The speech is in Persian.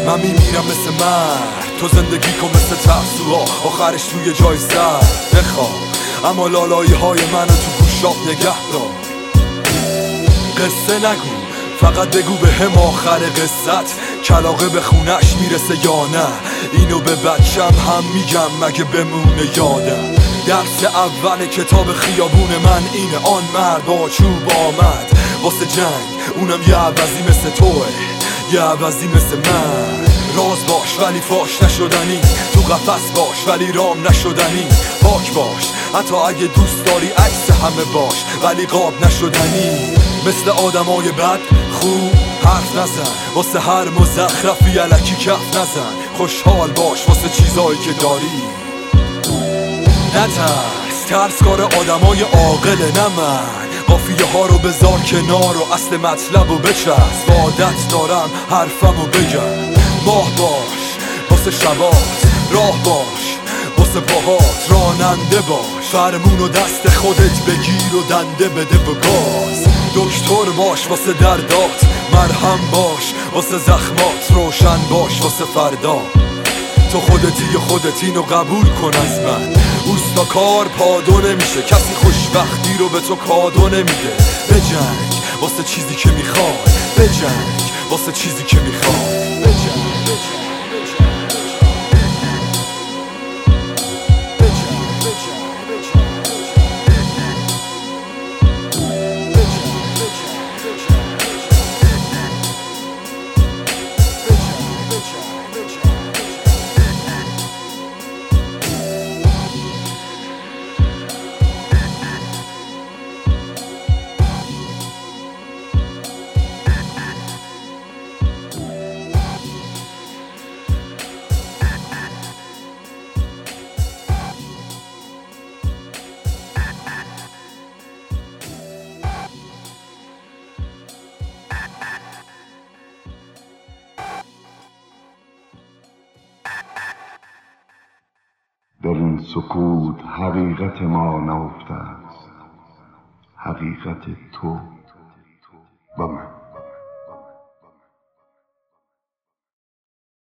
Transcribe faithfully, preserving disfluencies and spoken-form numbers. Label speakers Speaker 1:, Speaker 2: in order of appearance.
Speaker 1: من میمیرم مثل مرد، تو زندگی کن مثل ترسوها، آخرش توی جای سر بخواه. اما لالایی های منو تو گوشات نگه دار. قصه نگو، فقط بگو به هم آخر قصت کلاغه به خونش میرسه یا نه. اینو به بچم هم میگم مگه بمونه یادم. درس اول کتاب خیابون من اینه، آن مرد با چوب آمد واسه جنگ، اونم یه عوضی مثل توه، یه عوضی مثل من. راز باش ولی فاش نشدنی، تو قفس باش ولی رام نشدنی. پاک باش حتی اگه دوست داری عکس همه باش ولی قاب نشدنی. مثل آدمای بد خوب حرف نزن، واسه هر مزخرفی الکی کف نزن. خوشحال باش واسه چیزایی که داری، نترس، ترس کار آدمای عاقله نه من. قافیه ها رو بذار کنار و اصل مطلب رو بچسب. عادت دارم حرفمو بگم. ماه باش واسه شبات، راه باش واسه پاهات، راننده باش. فرمون و دست خودت بگیر و دنده بده و گاز. دکتر باش واسه دردات، مرهم باش واسه زخمات، روشن باش واسه فردا. تو خودتی و خودت اینو قبول کن از من. اوستا کار پادو نمیشه، کسی خوشبختی رو به تو کادو نمیده. بجنگ واسه چیزی که میخوای، بجنگ واسه چیزی که میخوای، بجنگ.
Speaker 2: در این سکوت حقیقت ما نهفته است، حقیقت تو و من.